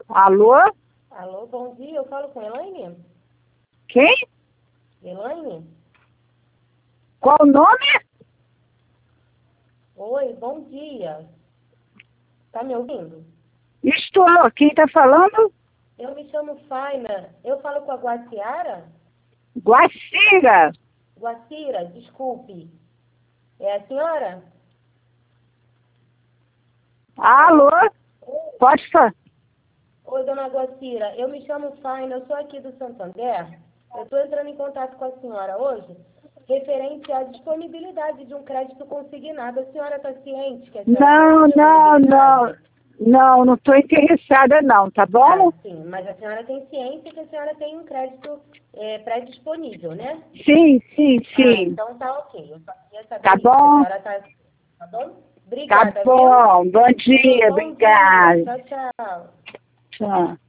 Alô? Alô, bom dia, eu falo com Elaine? Quem? Elaine? Qual o nome? Oi, bom dia. Tá me ouvindo? Estou. Quem está falando? Eu me chamo Faina. Eu falo com a Guaciara? Guacira. Guacira, desculpe. É a senhora? Alô? Pode falar. Oi, dona Guacira, eu me chamo Faina, eu sou aqui do Santander. Eu estou entrando em contato com a senhora hoje, referente à disponibilidade de um crédito consignado. A senhora está ciente que a senhora tem disponibilidade? Não estou interessada não, tá bom? Ah, sim, mas a senhora tem ciência que a senhora tem um crédito pré-disponível, né? Sim. Ah, então tá ok. Eu só queria saber Tá isso, que a bom? senhora tá bom? Tá Obrigada, viu? bom. Bom dia, Bom dia. obrigada. Tchau, tchau. Tchau.